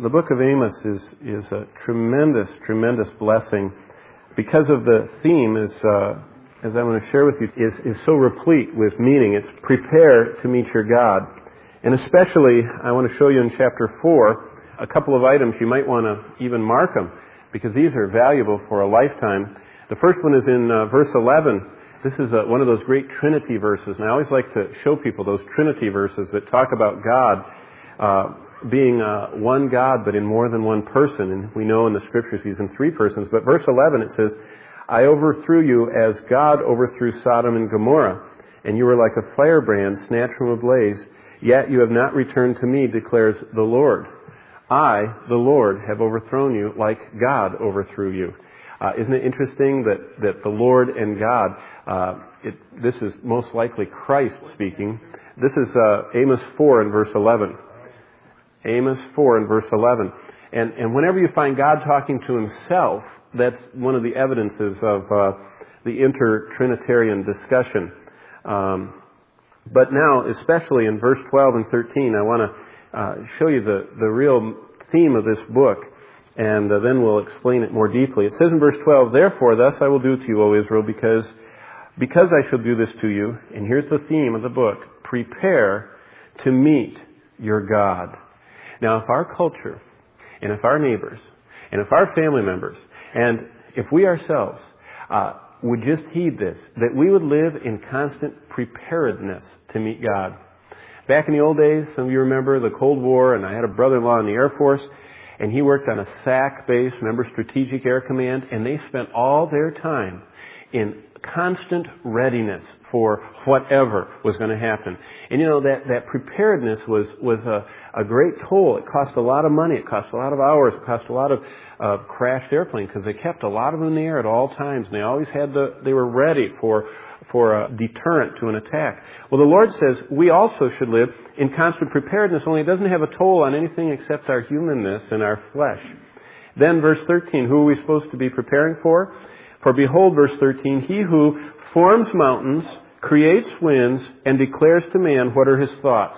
The book of Amos is a tremendous, tremendous blessing because of the theme, as I want to share with you, is so replete with meaning. It's prepare to meet your God. And especially, I want to show you in chapter 4 a couple of items you might want to even mark them, because these are valuable for a lifetime. The first one is in verse 11. This is one of those great Trinity verses, and I always like to show people those Trinity verses that talk about God being one God, but in more than one person. And we know in the Scriptures He's in three persons. But verse 11, it says, I overthrew you as God overthrew Sodom and Gomorrah, and you were like a firebrand snatched from a blaze, yet you have not returned to me, declares the Lord. I, the Lord, have overthrown you like God overthrew you. Isn't it interesting that the Lord and God, this is most likely Christ speaking. This is Amos 4 and verse 11. Amos 4 and verse 11. And whenever you find God talking to Himself, that's one of the evidences of the inter-Trinitarian discussion. But now, especially in verse 12 and 13, I want to show you the real theme of this book. And then we'll explain it more deeply. It says in verse 12, Therefore, thus I will do to you, O Israel, because I shall do this to you. And here's the theme of the book. Prepare to meet your God. Now, if our culture, and if our neighbors, and if our family members, and if we ourselves would just heed this, that we would live in constant preparedness to meet God. Back in the old days, some of you remember the Cold War, and I had a brother-in-law in the Air Force, and he worked on a SAC base, remember Strategic Air Command, and they spent all their time in constant readiness for whatever was going to happen. And you know, that preparedness was a great toll. It cost a lot of money. It cost a lot of hours. It cost a lot of crashed airplanes, because they kept a lot of them in the air at all times, and they always they were ready for a deterrent to an attack. Well, the Lord says we also should live in constant preparedness, only it doesn't have a toll on anything except our humanness and our flesh. Then verse 13, who are we supposed to be preparing for? For behold, verse 13, He who forms mountains, creates winds, and declares to man what are His thoughts.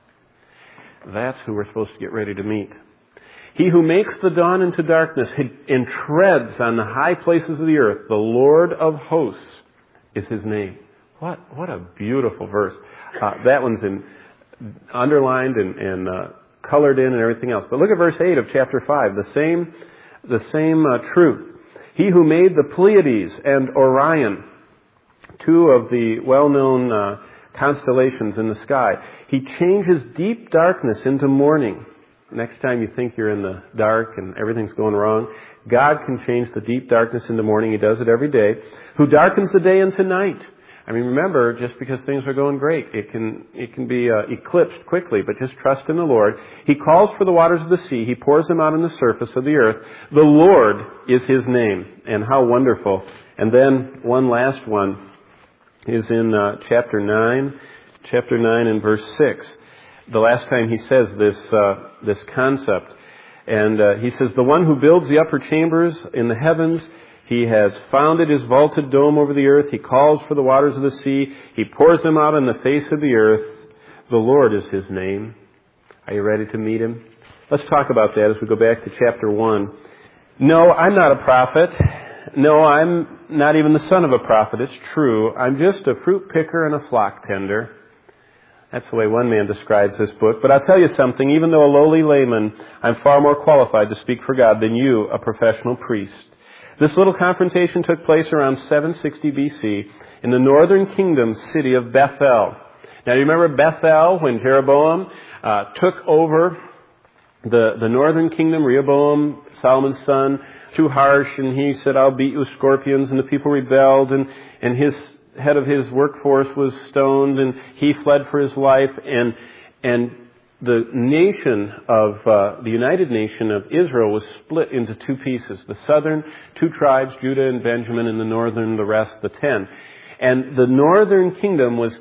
That's who we're supposed to get ready to meet. He who makes the dawn into darkness and treads on the high places of the earth, the Lord of hosts is His name. What a beautiful verse. That one's underlined and colored in and everything else. But look at verse 8 of chapter 5. The same truth. He who made the Pleiades and Orion, two of the well-known constellations in the sky. He changes deep darkness into morning. Next time you think you're in the dark and everything's going wrong, God can change the deep darkness into morning. He does it every day. Who darkens the day into night. I mean, remember, just because things are going great, it can be eclipsed quickly, but just trust in the Lord. He calls for the waters of the sea. He pours them out on the surface of the earth. The Lord is His name. And how wonderful. And then one last one is in chapter 9 and verse 6. The last time he says this concept. And he says, the one who builds the upper chambers in the heavens, He has founded His vaulted dome over the earth. He calls for the waters of the sea. He pours them out on the face of the earth. The Lord is His name. Are you ready to meet Him? Let's talk about that as we go back to chapter 1. No, I'm not a prophet. No, I'm not even the son of a prophet. It's true. I'm just a fruit picker and a flock tender. That's the way one man describes this book. But I'll tell you something. Even though a lowly layman, I'm far more qualified to speak for God than you, a professional priest. This little confrontation took place around 760 BC in the northern kingdom city of Bethel. Now, you remember Bethel when Jeroboam took over the northern kingdom? Rehoboam, Solomon's son, too harsh, and he said, I'll beat you with scorpions, and the people rebelled, and his head of his workforce was stoned, and he fled for his life, and the nation of the United Nation of Israel was split into two pieces. The southern, two tribes, Judah and Benjamin, and the northern, the rest, the 10. And the northern kingdom was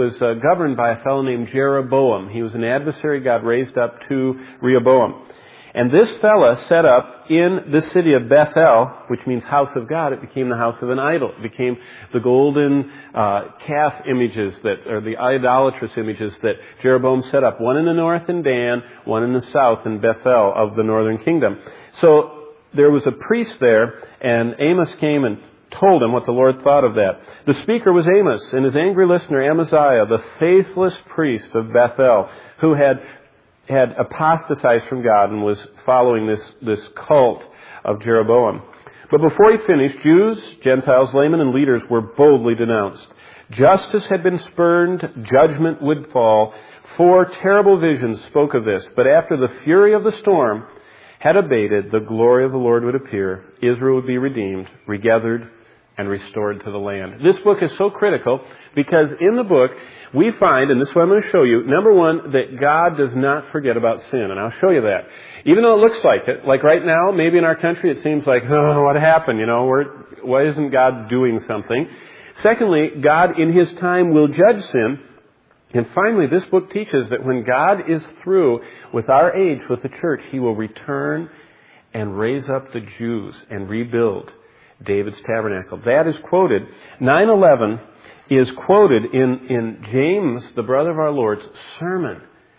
governed by a fellow named Jeroboam. He was an adversary God raised up to Rehoboam. And this fella set up in the city of Bethel, which means house of God. It became the house of an idol. It became the golden calf images or the idolatrous images that Jeroboam set up. One in the north in Dan, one in the south in Bethel of the northern kingdom. So there was a priest there, and Amos came and told him what the Lord thought of that. The speaker was Amos, and his angry listener, Amaziah, the faithless priest of Bethel, who had apostatized from God and was following this cult of Jeroboam. But before he finished, Jews, Gentiles, laymen, and leaders were boldly denounced. Justice had been spurned, judgment would fall. 4 terrible visions spoke of this. But after the fury of the storm had abated, the glory of the Lord would appear. Israel would be redeemed, regathered, and restored to the land. This book is so critical because in the book we find, and this is what I'm going to show you, number one, that God does not forget about sin. And I'll show you that. Even though it looks like it, like right now, maybe in our country it seems like, oh, what happened? Why isn't God doing something? Secondly, God in His time will judge sin. And finally, this book teaches that when God is through with our age, with the church, He will return and raise up the Jews and rebuild David's tabernacle. That is quoted. 9/11 is quoted in James, the brother of our Lord's sermon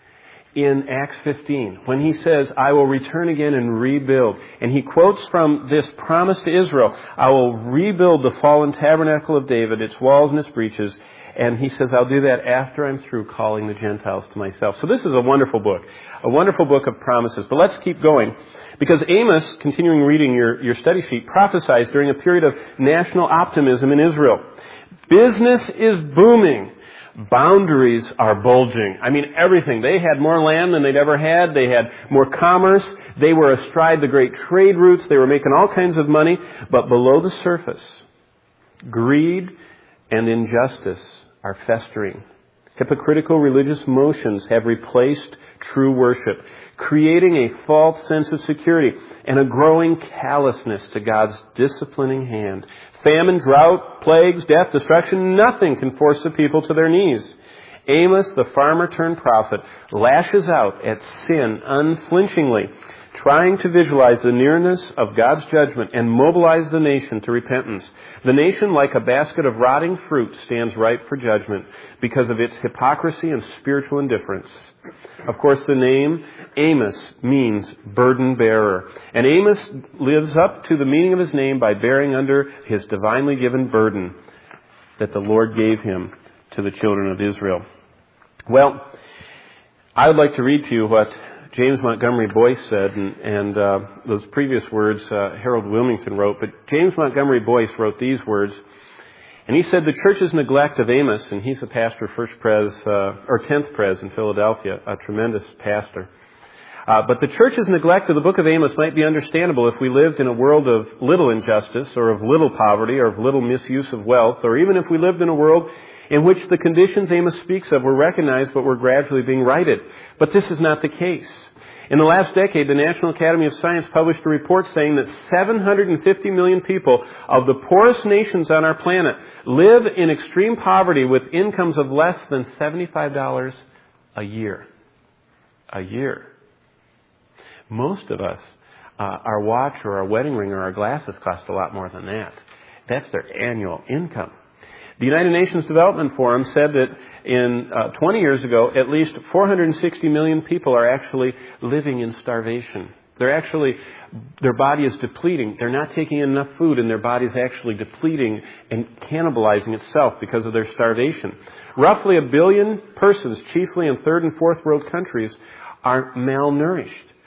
in Acts 15, when he says, I will return again and rebuild. And he quotes from this promise to Israel, I will rebuild the fallen tabernacle of David, its walls and its breaches. And he says, I'll do that after I'm through calling the Gentiles to myself. So this is a wonderful book of promises. But let's keep going. Because Amos, continuing reading your study sheet, prophesies during a period of national optimism in Israel. Business is booming. Boundaries are bulging. I mean, everything. They had more land than they'd ever had. They had more commerce. They were astride the great trade routes. They were making all kinds of money. But below the surface, greed and injustice are festering. Hypocritical religious motions have replaced true worship, creating a false sense of security and a growing callousness to God's disciplining hand. Famine, drought, plagues, death, destruction, nothing can force the people to their knees. Amos, the farmer turned prophet, lashes out at sin unflinchingly, trying to visualize the nearness of God's judgment and mobilize the nation to repentance. The nation, like a basket of rotting fruit, stands ripe for judgment because of its hypocrisy and spiritual indifference. Of course, the name Amos means burden bearer. And Amos lives up to the meaning of his name by bearing under his divinely given burden that the Lord gave him to the children of Israel. Well, I would like to read to you what James Montgomery Boyce said, and those previous words Harold Wilmington wrote, but James Montgomery Boyce wrote these words, and he said, the church's neglect of Amos, and he's a pastor, 10th Pres in Philadelphia, a tremendous pastor. But the church's neglect of the book of Amos might be understandable if we lived in a world of little injustice, or of little poverty, or of little misuse of wealth, or even if we lived in a world in which the conditions Amos speaks of were recognized but were gradually being righted. But this is not the case. In the last decade, the National Academy of Science published a report saying that 750 million people of the poorest nations on our planet live in extreme poverty with incomes of less than $75 a year. A year. Most of us, our watch or our wedding ring or our glasses cost a lot more than that. That's their annual income. The United Nations Development Forum said that in 20 years ago, at least 460 million people are actually living in starvation. Their body is depleting. They're not taking in enough food, and their body is actually depleting and cannibalizing itself because of their starvation. Roughly 1 billion persons, chiefly in third and fourth world countries, are malnourished.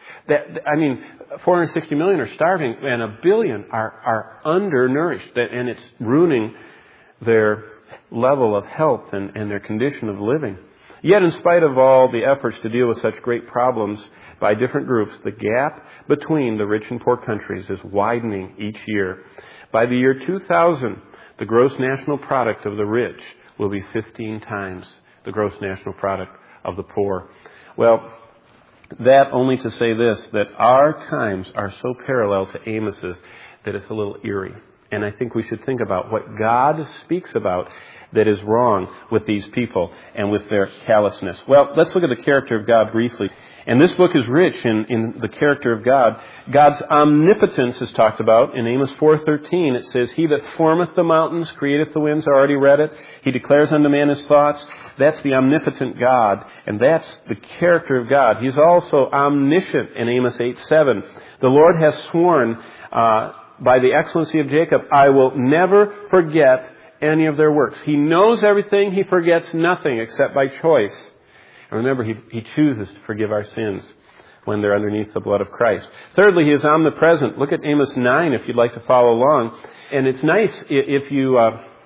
460 million are starving, and 1 billion are undernourished, and it's ruining their level of health and their condition of living. Yet, in spite of all the efforts to deal with such great problems by different groups, the gap between the rich and poor countries is widening each year. By the year 2000, the gross national product of the rich will be 15 times the gross national product of the poor. Well, that only to say this, that our times are so parallel to Amos's that it's a little eerie. And I think we should think about what God speaks about that is wrong with these people and with their callousness. Well, let's look at the character of God briefly. And this book is rich in the character of God. God's omnipotence is talked about in Amos 4:13. It says, He that formeth the mountains, createth the winds. I already read it. He declares unto man his thoughts. That's the omnipotent God. And that's the character of God. He's also omniscient in Amos 8:7. The Lord has sworn by the excellency of Jacob, I will never forget any of their works. He knows everything. He forgets nothing except by choice. And remember, He chooses to forgive our sins when they're underneath the blood of Christ. Thirdly, He is omnipresent. Look at Amos 9 if you'd like to follow along. And it's nice if you...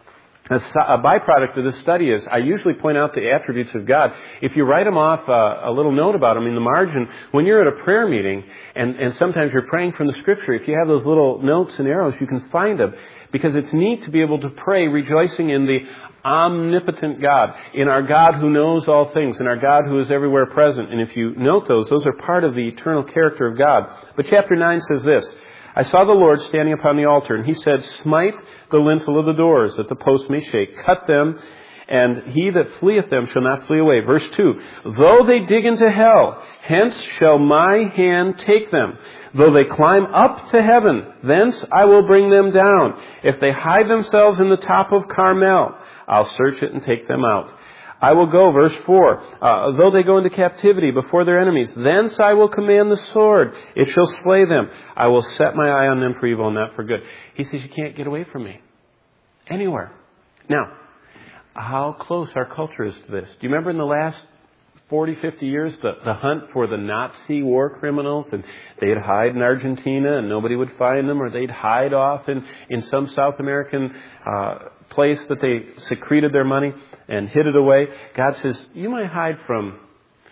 A byproduct of this study is I usually point out the attributes of God. If you write them off, a little note about them in the margin, when you're at a prayer meeting, and sometimes you're praying from the Scripture, if you have those little notes and arrows, you can find them. Because it's neat to be able to pray rejoicing in the omnipotent God, in our God who knows all things, in our God who is everywhere present. And if you note those are part of the eternal character of God. But chapter 9 says this, I saw the Lord standing upon the altar, and He said, Smite the lintel of the doors, that the posts may shake. Cut them, and he that fleeth them shall not flee away. Verse 2, Though they dig into hell, hence shall my hand take them. Though they climb up to heaven, thence I will bring them down. If they hide themselves in the top of Carmel, I'll search it and take them out. I will go, verse 4, though they go into captivity before their enemies, thence I will command the sword. It shall slay them. I will set my eye on them for evil and not for good. He says, you can't get away from me. Anywhere. Now, how close our culture is to this. Do you remember in the last 40, 50 years, the hunt for the Nazi war criminals, and they'd hide in Argentina and nobody would find them, or they'd hide off in some South American place that they secreted their money and hid it away. God says, you might hide from,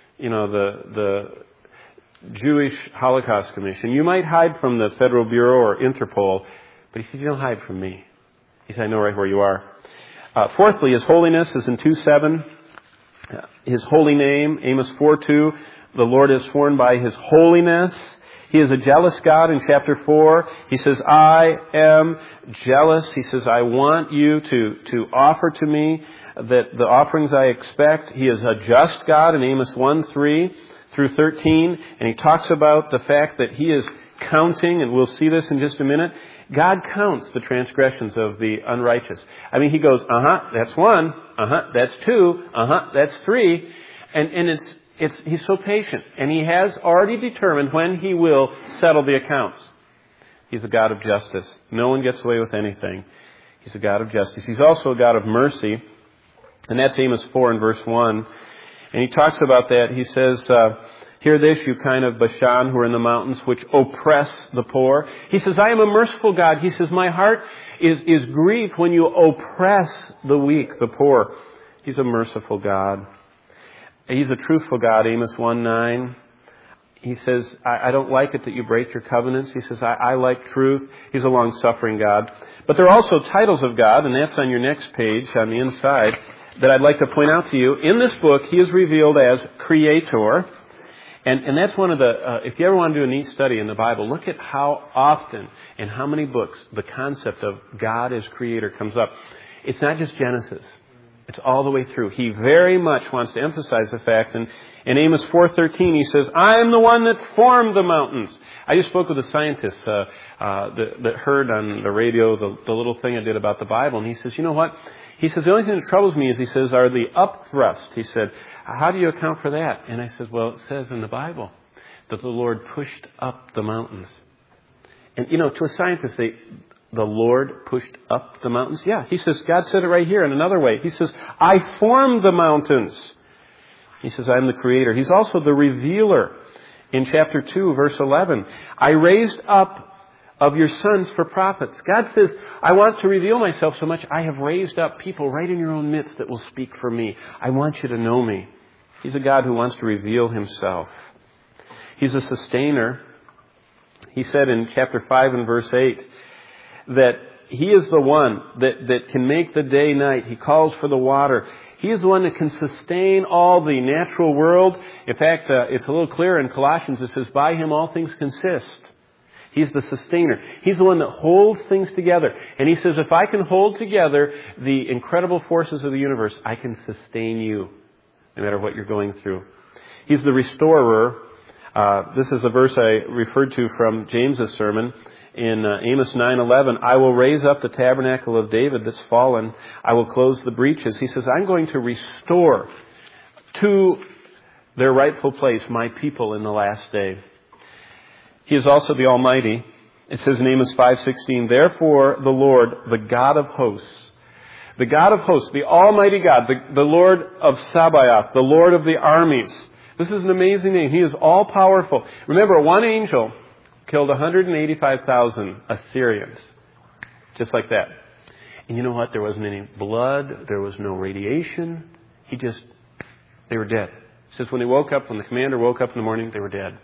the Jewish Holocaust Commission. You might hide from the Federal Bureau or Interpol, but He said, you don't hide from me. He said, I know right where you are. Fourthly, His holiness is in 2:7. His holy name, Amos 4:2. The Lord is sworn by His holiness. He is a jealous God in chapter 4. He says, I am jealous. He says, I want you to offer to me that the offerings I expect. He is a just God in Amos 1:3 through 13. And He talks about the fact that He is counting, and we'll see this in just a minute. God counts the transgressions of the unrighteous. I mean, He goes, that's 1. That's 2. That's 3. And He's so patient. And He has already determined when He will settle the accounts. He's a God of justice. No one gets away with anything. He's a God of justice. He's also a God of mercy. And that's Amos 4 and verse 1. And He talks about that. He says, Hear this, you kind of Bashan who are in the mountains, which oppress the poor. He says, I am a merciful God. He says, my heart is grieved when you oppress the weak, the poor. He's a merciful God. He's a truthful God, Amos 1:9. He says, I don't like it that you break your covenants. He says, I like truth. He's a long-suffering God. But there are also titles of God, and that's on your next page on the inside, that I'd like to point out to you. In this book, He is revealed as Creator. And that's one of the, if you ever want to do a neat study in the Bible, look at how often and how many books the concept of God as Creator comes up. It's not just Genesis. It's all the way through. He very much wants to emphasize the fact. And in Amos 4:13, He says, I am the one that formed the mountains. I just spoke with a scientist that heard on the radio the little thing I did about the Bible. And he says, you know what? He says, the only thing that troubles me is, he says, are the upthrusts. He said, how do you account for that? And I said, well, it says in the Bible that the Lord pushed up the mountains. And, to a scientist, the Lord pushed up the mountains? Yeah, He says, God said it right here in another way. He says, I formed the mountains. He says, I'm the Creator. He's also the revealer. In chapter 2, verse 11, I raised up of your sons for prophets. God says, I want to reveal myself so much, I have raised up people right in your own midst that will speak for me. I want you to know me. He's a God who wants to reveal Himself. He's a sustainer. He said in chapter 5 and verse 8 that He is the one that can make the day night. He calls for the water. He is the one that can sustain all the natural world. In fact, it's a little clearer in Colossians. It says, by Him all things consist. He's the sustainer. He's the one that holds things together. And He says, if I can hold together the incredible forces of the universe, I can sustain you no matter what you're going through. He's the restorer. This is the verse I referred to from James's sermon in Amos 9:11. I will raise up the tabernacle of David that's fallen. I will close the breaches. He says, I'm going to restore to their rightful place my people in the last day. He is also the Almighty. It says in Amos 5:16, therefore the Lord, the God of hosts, the Almighty God, the Lord of Sabaoth, the Lord of the armies. This is an amazing name. He is all-powerful. Remember, one angel killed 185,000 Assyrians. Just like that. And you know what? There wasn't any blood. There was no radiation. They were dead. It says when the commander woke up in the morning, they were dead.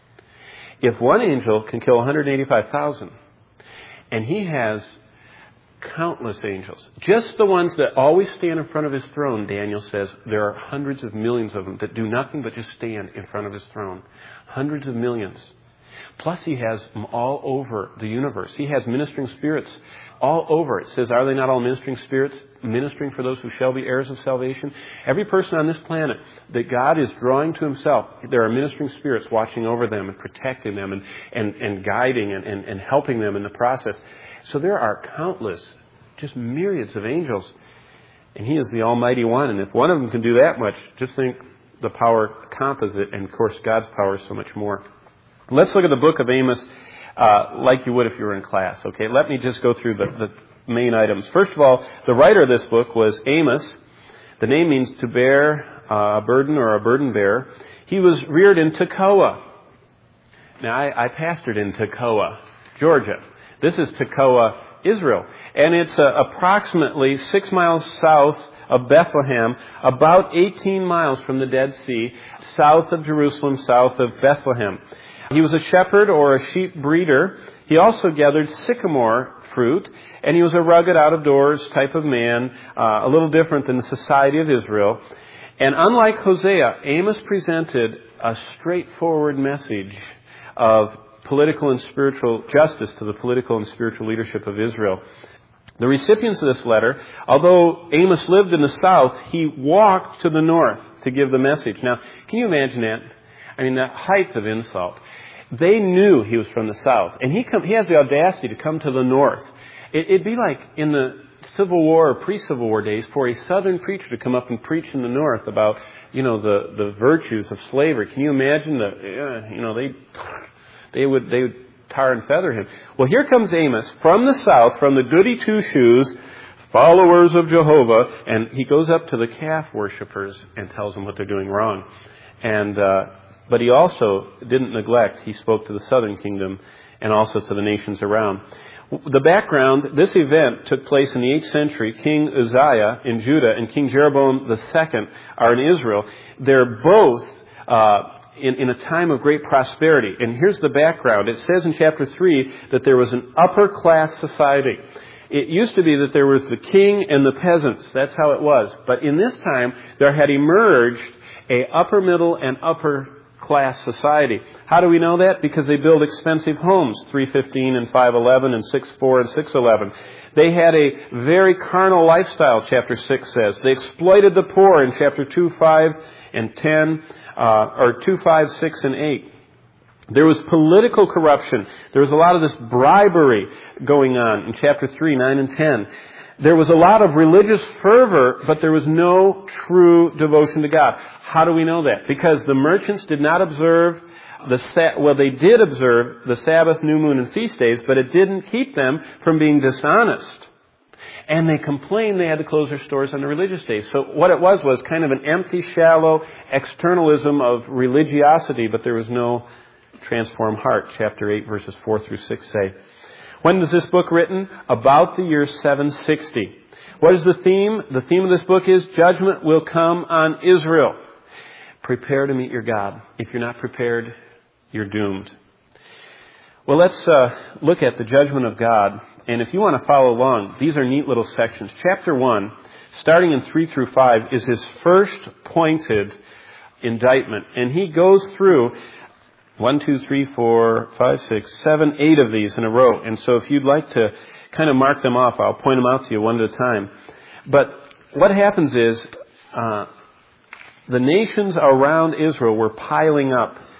If one angel can kill 185,000, and he has countless angels, just the ones that always stand in front of his throne, Daniel says, there are hundreds of millions of them that do nothing but just stand in front of his throne. Hundreds of millions. Plus he has them all over the universe. He has ministering spirits all over. It says, are they not all ministering spirits, ministering for those who shall be heirs of salvation? Every person on this planet that God is drawing to himself, there are ministering spirits watching over them and protecting them and guiding and helping them in the process. So there are countless, just myriads of angels. And he is the Almighty One. And if one of them can do that much, just think the power composite. And of course, God's power is so much more. Let's look at the book of Amos like you would if you were in class. Okay, let me just go through the main items. First of all, the writer of this book was Amos. The name means to bear a burden or a burden bearer. He was reared in Tekoa. Now, I pastored in Tekoa, Georgia. This is Tekoa, Israel. And it's approximately 6 miles south of Bethlehem, about 18 miles from the Dead Sea, south of Jerusalem, south of Bethlehem. He was a shepherd or a sheep breeder. He also gathered sycamore fruit, and he was a rugged, out-of-doors type of man, a little different than the society of Israel. And unlike Hosea, Amos presented a straightforward message of political and spiritual justice to the political and spiritual leadership of Israel. The recipients of this letter, although Amos lived in the south, he walked to the north to give the message. Now, can you imagine that? I mean, the height of insult. They knew he was from the south, and he has the audacity to come to the north. It'd be like in the Civil War or pre-Civil War days for a southern preacher to come up and preach in the north about, the virtues of slavery. Can you imagine they would tar and feather him. Well, here comes Amos from the south, from the goody two-shoes, followers of Jehovah, and he goes up to the calf worshippers and tells them what they're doing wrong. But he also didn't neglect. He spoke to the southern kingdom and also to the nations around. The background, this event took place in the 8th century. King Uzziah in Judah and King Jeroboam II are in Israel. They're both in a time of great prosperity. And here's the background. It says in chapter 3 that there was an upper class society. It used to be that there was the king and the peasants. That's how it was. But in this time, there had emerged a upper middle and upper class society. How do we know that? Because they build expensive homes, 315 and 511 and 6:4 and 6:11. They had a very carnal lifestyle, chapter 6 says. They exploited the poor in chapter 2, 5 and 10, or 2, 5, 6 and 8. There was political corruption. There was a lot of this bribery going on in chapter 3, 9 and 10. There was a lot of religious fervor, but there was no true devotion to God. How do we know that? Because the merchants did not observe they did observe the Sabbath, new moon, and feast days, but it didn't keep them from being dishonest. And they complained they had to close their stores on the religious days. So what it was kind of an empty, shallow externalism of religiosity, but there was no transformed heart. Chapter 8, verses 4 through 6 say. When was this book written? About the year 760. What is the theme? The theme of this book is judgment will come on Israel. Prepare to meet your God. If you're not prepared, you're doomed. Well, let's look at the judgment of God. And if you want to follow along, these are neat little sections. Chapter 1, starting in 3 through 5, is his first pointed indictment. And he goes through 1, 2, 3, 4, 5, 6, 7, 8 of these in a row. And so if you'd like to kind of mark them off, I'll point them out to you one at a time. But what happens is the nations around Israel were piling up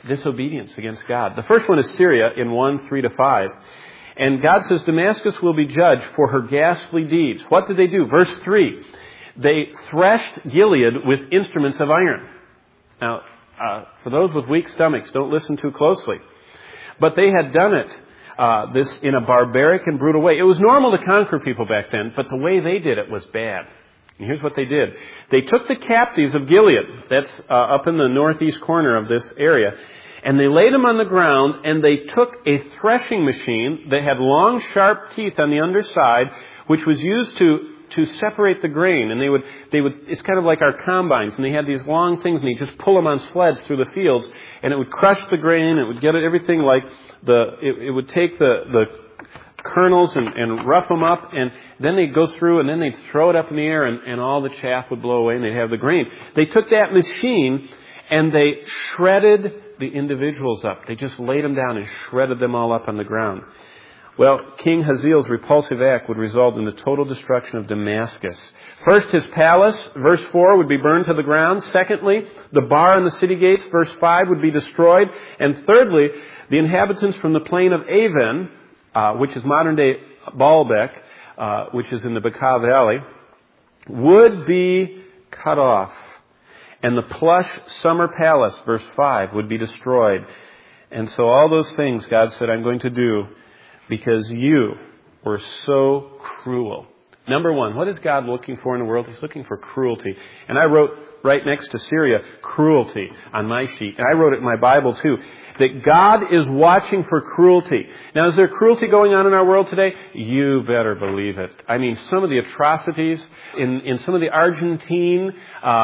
disobedience against God. The first one is Syria in 1:3-5. And God says Damascus will be judged for her ghastly deeds. What did they do? Verse 3. They threshed Gilead with instruments of iron. Now, for those with weak stomachs, don't listen too closely. But they had done it this in a barbaric and brutal way. It was normal to conquer people back then, but the way they did it was bad. And here's what they did. They took the captives of Gilead, that's up in the northeast corner of this area, and they laid them on the ground, and they took a threshing machine that had long, sharp teeth on the underside, which was used to separate the grain. And they would, it's kind of like our combines, and they had these long things, and you just pull them on sleds through the fields, and it would crush the grain, it would get everything like it would take the kernels and rough them up, and then they'd go through, and then they'd throw it up in the air, and all the chaff would blow away, and they'd have the grain. They took that machine, and they shredded the individuals up. They just laid them down and shredded them all up on the ground. Well, King Hazael's repulsive act would result in the total destruction of Damascus. First, his palace, verse 4, would be burned to the ground. Secondly, the bar and the city gates, verse 5, would be destroyed. And thirdly, the inhabitants from the plain of Aven, which is modern-day Baalbek, which is in the Bekaa Valley, would be cut off. And the plush summer palace, verse 5, would be destroyed. And so all those things God said, I'm going to do because you were so cruel. Number one, what is God looking for in the world? He's looking for cruelty. And I wrote right next to Syria, cruelty on my sheet. And I wrote it in my Bible too, that God is watching for cruelty. Now, is there cruelty going on in our world today? You better believe it. I mean, some of the atrocities in some of the Argentine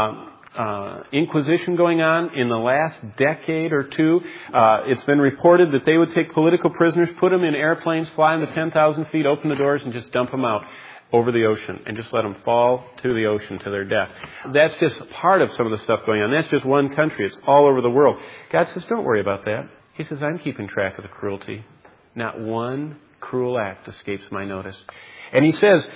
Inquisition going on in the last decade or two. It's been reported that they would take political prisoners, put them in airplanes, fly them to 10,000 feet, open the doors, and just dump them out over the ocean and just let them fall to the ocean to their death. That's just part of some of the stuff going on. That's just one country. It's all over the world. God says, don't worry about that. He says, I'm keeping track of the cruelty. Not one cruel act escapes my notice. And he says,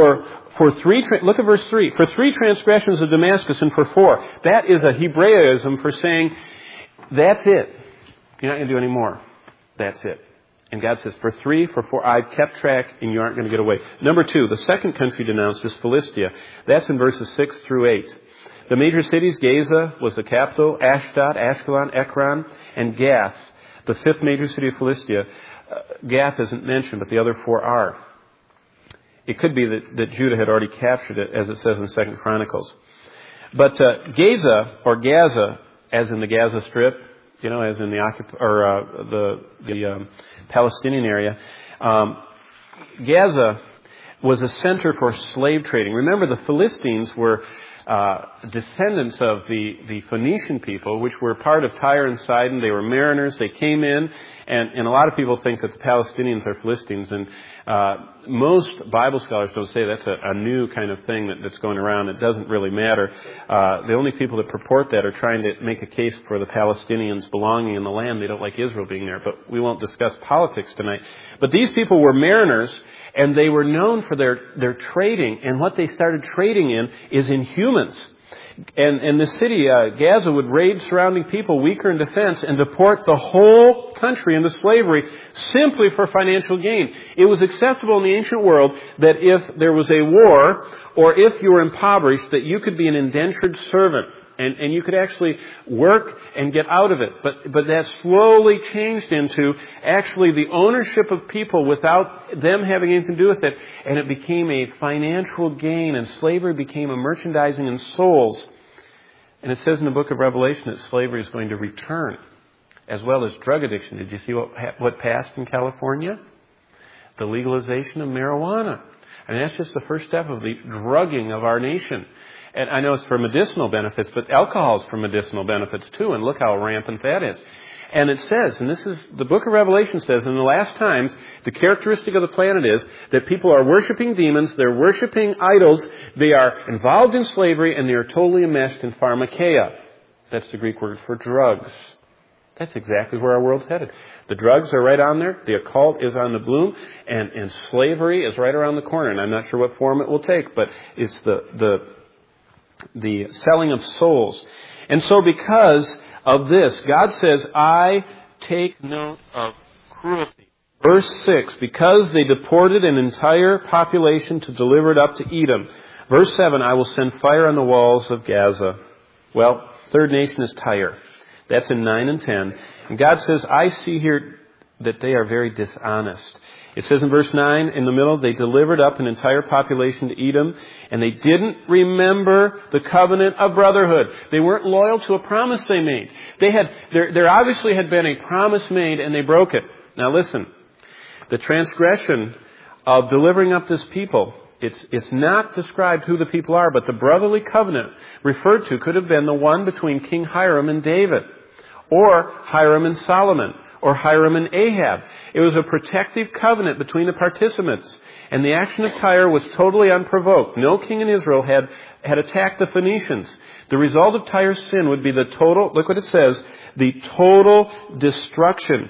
look at verse 3, for 3 transgressions of Damascus and for 4. That is a Hebraism for saying, that's it. You're not going to do any more. That's it. And God says, for 3, for 4, I've kept track and you aren't going to get away. Number 2, the second country denounced is Philistia. That's in verses 6-8. The major cities, Gaza was the capital, Ashdod, Ashkelon, Ekron, and Gath, the 5th major city of Philistia. Gath isn't mentioned, but the other 4 are. It could be that Judah had already captured it, as it says in 2 Chronicles. But Gaza, or Gaza, as in the Gaza Strip, as in the Palestinian area, Gaza was a center for slave trading. Remember, the Philistines were descendants of the Phoenician people, which were part of Tyre and Sidon. They were mariners. They came in, and a lot of people think that the Palestinians are Philistines, and most Bible scholars don't say that's a new kind of thing that's going around. It doesn't really matter. The only people that purport that are trying to make a case for the Palestinians belonging in the land. They don't like Israel being there, but we won't discuss politics tonight. But these people were mariners, and they were known for their trading, and what they started trading in is in humans. And the city, Gaza, would raid surrounding people weaker in defense and deport the whole country into slavery simply for financial gain. It was acceptable in the ancient world that if there was a war or if you were impoverished, that you could be an indentured servant. And you could actually work and get out of it. But that slowly changed into actually the ownership of people without them having anything to do with it. And it became a financial gain, and slavery became a merchandising in souls. And it says in the book of Revelation that slavery is going to return, as well as drug addiction. Did you see what passed in California? The legalization of marijuana. I mean, that's just the first step of the drugging of our nation. And I know it's for medicinal benefits, but alcohol is for medicinal benefits too, and look how rampant that is. And it says, and this is, the book of Revelation says, in the last times, the characteristic of the planet is that people are worshiping demons, they're worshiping idols, they are involved in slavery, and they are totally enmeshed in pharmakeia. That's the Greek word for drugs. That's exactly where our world's headed. The drugs are right on there, the occult is on the bloom, and slavery is right around the corner. And I'm not sure what form it will take, but it's the selling of souls. And so because of this. God says, I take note of cruelty. Verse 6, because they deported an entire population to deliver it up to Edom. Verse 7, I will send fire on the walls of Gaza. Well, third nation is Tyre. That's in 9 and 10. And God says, I see here that they are very dishonest. It says in verse 9, in the middle, they delivered up an entire population to Edom, and they didn't remember the covenant of brotherhood. They weren't loyal to a promise they made. There obviously had been a promise made, and they broke it. Now listen, the transgression of delivering up this people, it's not described who the people are, but the brotherly covenant referred to could have been the one between King Hiram and David, or Hiram and Solomon, or Hiram and Ahab. It was a protective covenant between the participants. And the action of Tyre was totally unprovoked. No king in Israel had attacked the Phoenicians. The result of Tyre's sin would be the total, look what it says, the total destruction.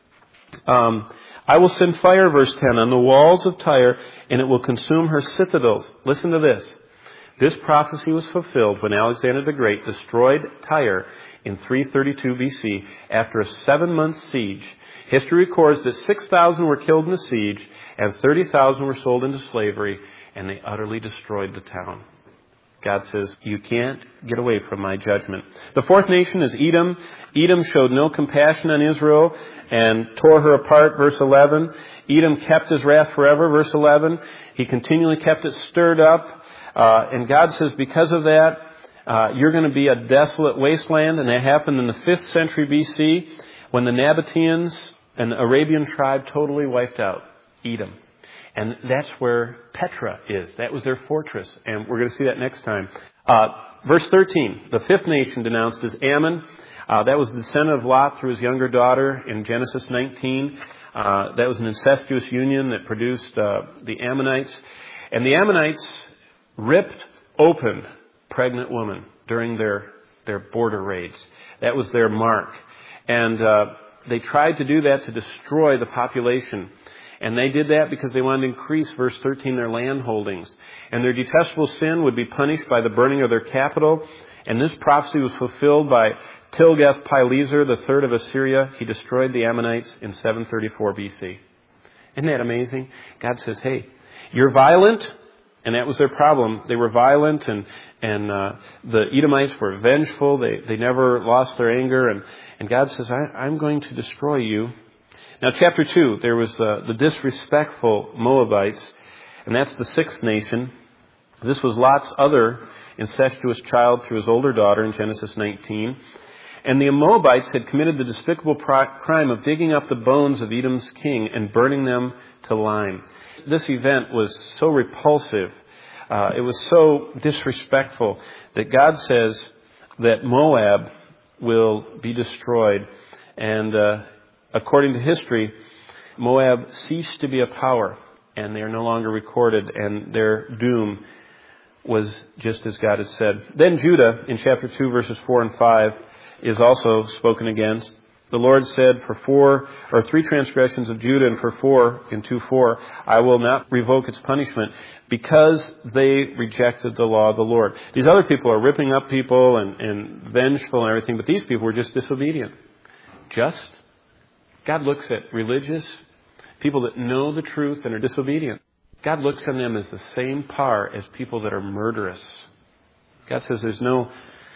I will send fire, verse 10, on the walls of Tyre, and it will consume her citadels. Listen to this. This prophecy was fulfilled when Alexander the Great destroyed Tyre in 332 BC after a 7-month siege. History records that 6,000 were killed in the siege and 30,000 were sold into slavery, and they utterly destroyed the town. God says, you can't get away from my judgment. The fourth nation is Edom. Edom showed no compassion on Israel and tore her apart, verse 11. Edom kept his wrath forever, verse 11. He continually kept it stirred up. And God says, because of that, you're going to be a desolate wasteland. And that happened in the 5th century BC when the Nabateans, an Arabian tribe, totally wiped out Edom. And that's where Petra is. That was their fortress. And we're going to see that next time. Verse 13, the fifth nation denounced is Ammon. That was the descendant of Lot through his younger daughter in Genesis 19. That was an incestuous union that produced the Ammonites. And the Ammonites ripped open pregnant women during their border raids. That was their mark. And they tried to do that to destroy the population. And they did that because they wanted to increase, verse 13, their land holdings. And their detestable sin would be punished by the burning of their capital. And this prophecy was fulfilled by Tilgath-Pileser, III of Assyria. He destroyed the Ammonites in 734 BC. Isn't that amazing? God says, hey, you're violent. And that was their problem. They were violent, and the Edomites were vengeful. They never lost their anger. And God says, I'm going to destroy you. Now, chapter 2, there was the disrespectful Moabites, and that's the sixth nation. This was Lot's other incestuous child through his older daughter in Genesis 19. And the Moabites had committed the despicable crime of digging up the bones of Edom's king and burning them to lime. This event was so repulsive, it was so disrespectful that God says that Moab will be destroyed. And according to history, Moab ceased to be a power, and they are no longer recorded, and their doom was just as God had said. Then Judah, in chapter 2, verses 4 and 5, is also spoken against. The Lord said, for 3 transgressions of Judah, and for 4, in 2:4, I will not revoke its punishment, because they rejected the law of the Lord. These other people are ripping up people and vengeful and everything, but these people were just disobedient. Just. God looks at religious people that know the truth and are disobedient. God looks on them as the same par as people that are murderous. God says there's no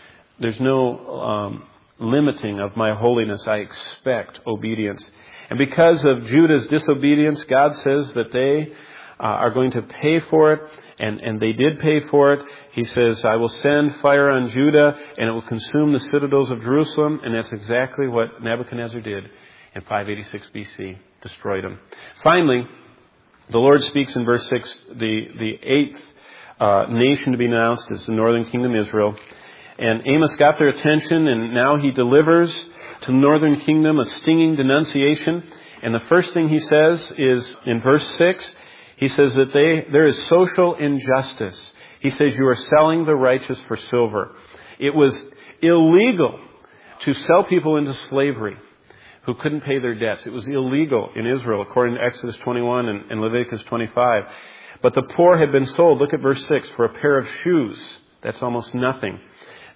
limiting of my holiness. I expect obedience. And because of Judah's disobedience, God says that they are going to pay for it. And they did pay for it. He says, I will send fire on Judah, and it will consume the citadels of Jerusalem. And that's exactly what Nebuchadnezzar did in 586 BC, destroyed them. Finally, the Lord speaks in verse 6, the eighth nation to be announced is the northern kingdom, Israel. And Amos got their attention, and now he delivers to the northern kingdom a stinging denunciation. And the first thing he says is, in verse 6, he says that there is social injustice. He says, you are selling the righteous for silver. It was illegal to sell people into slavery who couldn't pay their debts. It was illegal in Israel, according to Exodus 21 and Leviticus 25. But the poor had been sold, look at verse 6, for a pair of shoes. That's almost nothing.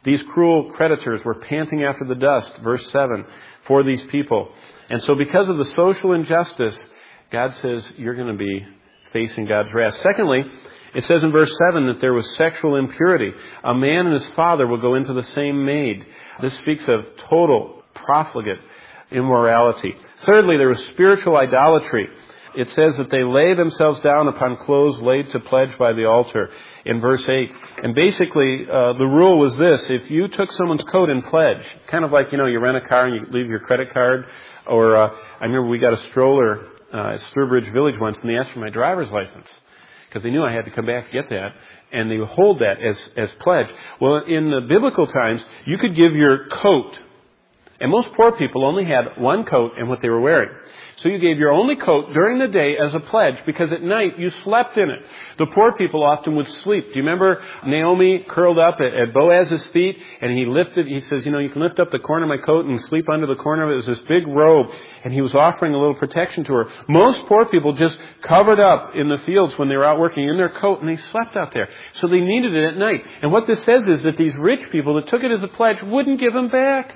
These cruel creditors were panting after the dust, verse 7, for these people. And so because of the social injustice, God says you're going to be facing God's wrath. Secondly, it says in verse 7 that there was sexual impurity. A man and his father will go into the same maid. This speaks of total profligate immorality. Thirdly, there was spiritual idolatry. It says that they lay themselves down upon clothes laid to pledge by the altar in verse 8. And basically, the rule was this. If you took someone's coat in pledge, kind of like, you rent a car and you leave your credit card, or I remember we got a stroller at Sturbridge Village once, and they asked for my driver's license because they knew I had to come back to get that, and they would hold that as pledge. Well, in the biblical times, you could give your coat, and most poor people only had one coat and what they were wearing. So you gave your only coat during the day as a pledge because at night you slept in it. The poor people often would sleep. Do you remember Naomi curled up at Boaz's feet and he says, you can lift up the corner of my coat and sleep under the corner of it. It was this big robe, and he was offering a little protection to her. Most poor people just covered up in the fields when they were out working in their coat, and they slept out there. So they needed it at night. And what this says is that these rich people that took it as a pledge wouldn't give him back.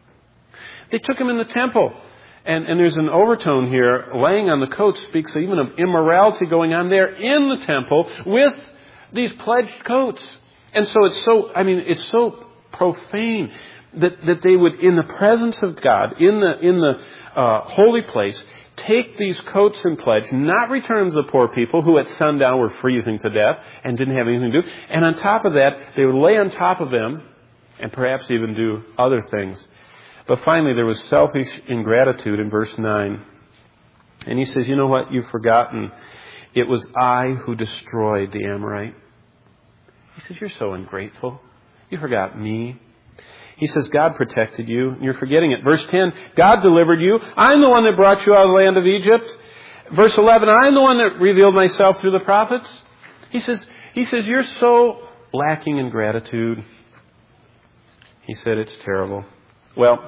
They took him in the temple. And there's an overtone here. Laying on the coat speaks even of immorality going on there in the temple with these pledged coats. And so it's so profane that they would, in the presence of God, in the holy place, take these coats in pledge, not return to the poor people who at sundown were freezing to death and didn't have anything to do. And on top of that, they would lay on top of them and perhaps even do other things. But finally, there was selfish ingratitude in verse 9. And he says, you know what? You've forgotten. It was I who destroyed the Amorite. He says, you're so ungrateful. You forgot me. He says, God protected you. And you're forgetting it. Verse 10, God delivered you. I'm the one that brought you out of the land of Egypt. Verse 11, I'm the one that revealed myself through the prophets. He says, you're so lacking in gratitude. He said, it's terrible. Well,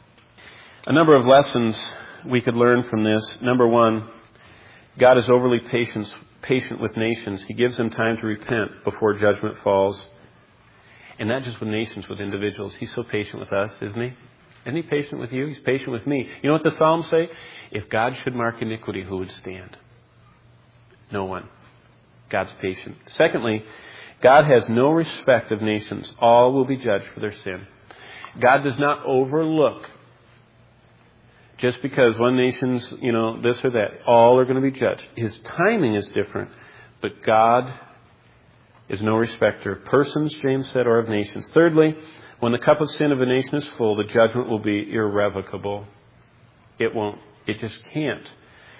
a number of lessons we could learn from this. Number one, God is overly patient with nations. He gives them time to repent before judgment falls. And not just with nations, with individuals. He's so patient with us, isn't he? Isn't he patient with you? He's patient with me. You know what the Psalms say? If God should mark iniquity, who would stand? No one. God's patient. Secondly, God has no respect of nations. All will be judged for their sin. God does not overlook just because one nation's, this or that. All are going to be judged. His timing is different, but God is no respecter of persons, James said, or of nations. Thirdly, when the cup of sin of a nation is full, the judgment will be irrevocable. It won't. It just can't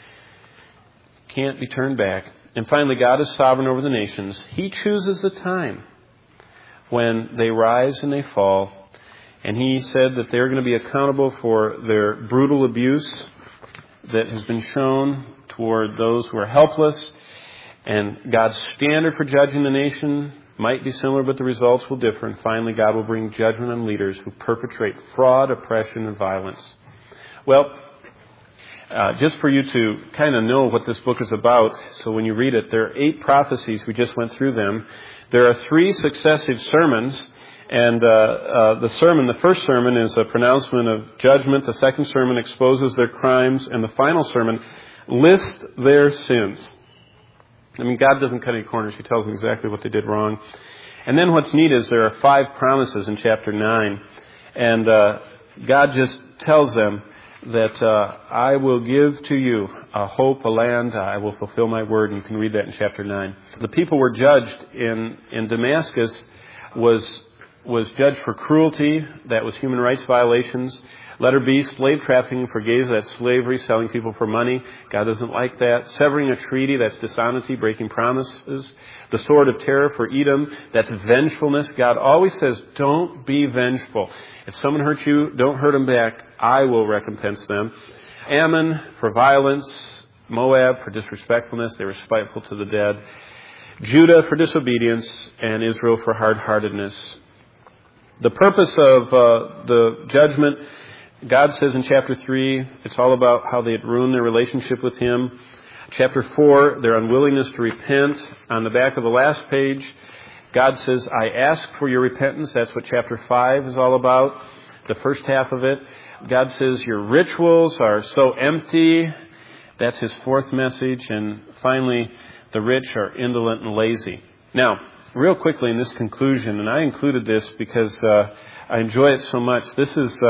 be turned back. And finally, God is sovereign over the nations. He chooses the time when they rise and they fall. And he said that they're going to be accountable for their brutal abuse that has been shown toward those who are helpless. And God's standard for judging the nation might be similar, but the results will differ. And finally, God will bring judgment on leaders who perpetrate fraud, oppression, and violence. Well, just for you to kind of know what this book is about, so when you read it, there are 8 prophecies. We just went through them. There are 3 successive sermons. And the first sermon is a pronouncement of judgment. The second sermon exposes their crimes. And the final sermon lists their sins. I mean, God doesn't cut any corners. He tells them exactly what they did wrong. And then what's neat is there are 5 promises in chapter 9. And God just tells them that I will give to you a hope, a land. I will fulfill my word. And you can read that in chapter 9. The people were judged in Damascus was judged for cruelty. That was human rights violations. Letter B, slave trafficking for gays. That's slavery, selling people for money. God doesn't like that. Severing a treaty. That's dishonesty, breaking promises. The sword of terror for Edom. That's vengefulness. God always says, don't be vengeful. If someone hurts you, don't hurt them back. I will recompense them. Ammon for violence. Moab for disrespectfulness. They were spiteful to the dead. Judah for disobedience. And Israel for hard-heartedness. The purpose of the judgment, God says in chapter 3, it's all about how they had ruined their relationship with Him. Chapter 4, their unwillingness to repent. On the back of the last page, God says, I ask for your repentance. That's what chapter 5 is all about, the first half of it. God says, your rituals are so empty. That's his fourth message. And finally, the rich are indolent and lazy. Now, real quickly in this conclusion, and I included this because I enjoy it so much. This is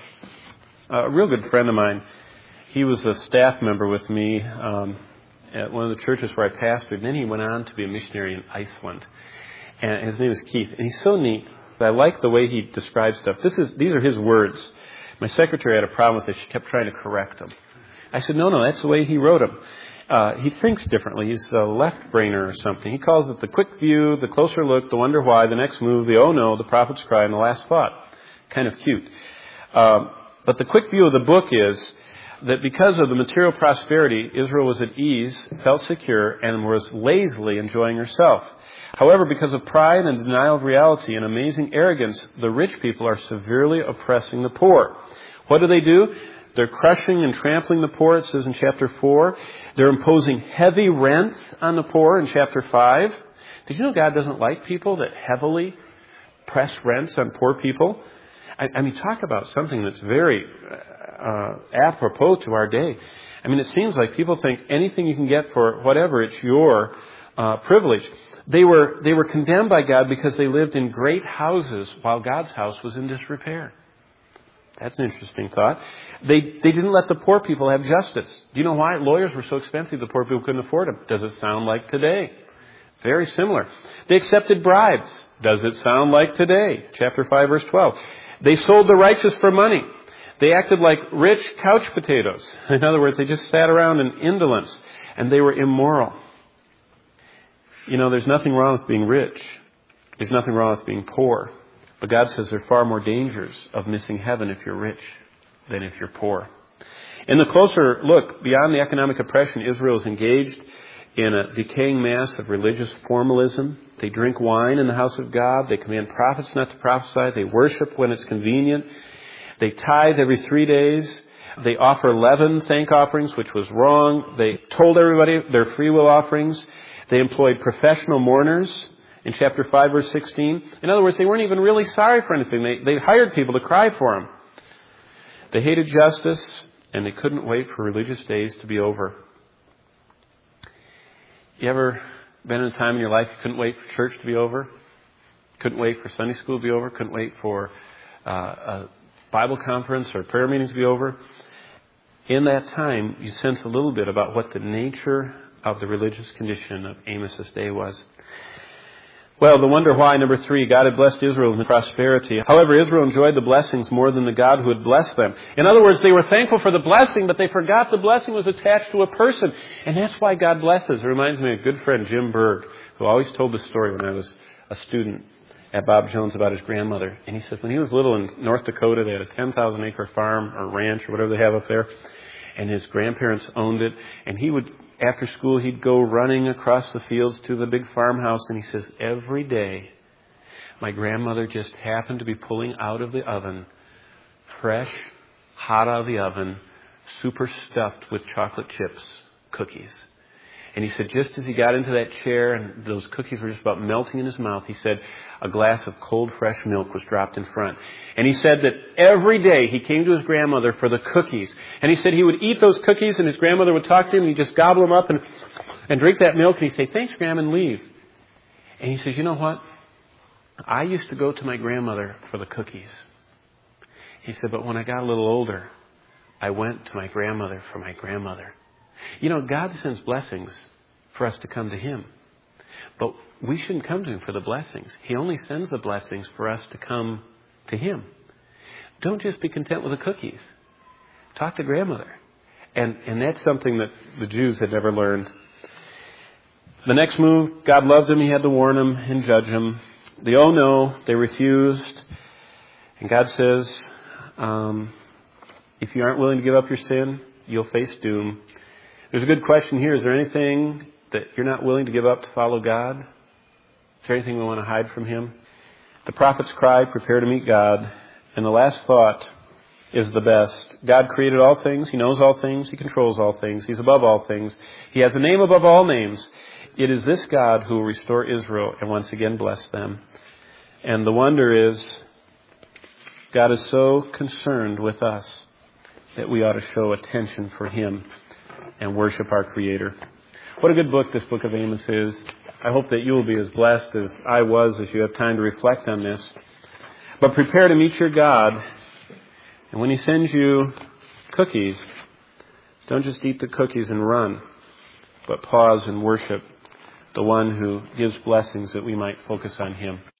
a real good friend of mine. He was a staff member with me at one of the churches where I pastored. And then he went on to be a missionary in Iceland. And his name is Keith. And he's so neat. I like the way he describes stuff. These are his words. My secretary had a problem with this. She kept trying to correct him. I said, no, that's the way he wrote them. He thinks differently. He's a left-brainer or something. He calls it the quick view, the closer look, the wonder why, the next move, the oh no, the prophet's cry, and the last thought. Kind of cute. But the quick view of the book is that because of the material prosperity, Israel was at ease, felt secure, and was lazily enjoying herself. However, because of pride and denial of reality and amazing arrogance, the rich people are severely oppressing the poor. What do? They're crushing and trampling the poor, it says in chapter 4. They're imposing heavy rents on the poor in chapter 5. Did you know God doesn't like people that heavily press rents on poor people? I mean, talk about something that's very apropos to our day. I mean, it seems like people think anything you can get for whatever, it's your privilege. They were condemned by God because they lived in great houses while God's house was in disrepair. That's an interesting thought. They didn't let the poor people have justice. Do you know why? Lawyers were so expensive the poor people couldn't afford them. Does it sound like today? Very similar. They accepted bribes. Does it sound like today? Chapter 5, verse 12. They sold the righteous for money. They acted like rich couch potatoes. In other words, they just sat around in indolence, and they were immoral. You know, there's nothing wrong with being rich. There's nothing wrong with being poor. But God says there are far more dangers of missing heaven if you're rich than if you're poor. In the closer look, beyond the economic oppression, Israel is engaged in a decaying mass of religious formalism. They drink wine in the house of God. They command prophets not to prophesy. They worship when it's convenient. They tithe every 3 days. They offer leaven thank offerings, which was wrong. They told everybody their free will offerings. They employed professional mourners in chapter 5, verse 16. In other words, they weren't even really sorry for anything. They hired people to cry for them. They hated justice, and they couldn't wait for religious days to be over. You ever been in a time in your life you couldn't wait for church to be over? Couldn't wait for Sunday school to be over? Couldn't wait for a Bible conference or prayer meeting to be over? In that time, you sense a little bit about what the nature of the religious condition of Amos's day was. Well, the wonder why, number 3, God had blessed Israel with prosperity. However, Israel enjoyed the blessings more than the God who had blessed them. In other words, they were thankful for the blessing, but they forgot the blessing was attached to a person. And that's why God blesses. It reminds me of a good friend, Jim Berg, who always told the story when I was a student at Bob Jones about his grandmother. And he said when he was little in North Dakota, they had a 10,000-acre farm or ranch or whatever they have up there. And his grandparents owned it. And he would, after school, he'd go running across the fields to the big farmhouse. And he says, every day, my grandmother just happened to be pulling out of the oven, fresh, hot out of the oven, super stuffed with chocolate chips, cookies. And he said just as he got into that chair and those cookies were just about melting in his mouth, he said a glass of cold, fresh milk was dropped in front. And he said that every day he came to his grandmother for the cookies. And he said he would eat those cookies and his grandmother would talk to him and he'd just gobble them up and drink that milk. And he'd say, thanks, Grandma, and leave. And he says, you know what? I used to go to my grandmother for the cookies. He said, but when I got a little older, I went to my grandmother for my grandmother. You know, God sends blessings for us to come to Him. But we shouldn't come to Him for the blessings. He only sends the blessings for us to come to Him. Don't just be content with the cookies. Talk to grandmother. And that's something that the Jews had never learned. The next move, God loved them. He had to warn them and judge them. The oh no, they refused. And God says, if you aren't willing to give up your sin, you'll face doom. There's a good question here. Is there anything that you're not willing to give up to follow God? Is there anything we want to hide from Him? The prophets cried, prepare to meet God. And the last thought is the best. God created all things. He knows all things. He controls all things. He's above all things. He has a name above all names. It is this God who will restore Israel and once again bless them. And the wonder is, God is so concerned with us that we ought to show attention for Him and worship our Creator. What a good book this book of Amos is. I hope that you will be as blessed as I was as you have time to reflect on this. But prepare to meet your God. And when He sends you cookies, don't just eat the cookies and run, but pause and worship the one who gives blessings that we might focus on Him.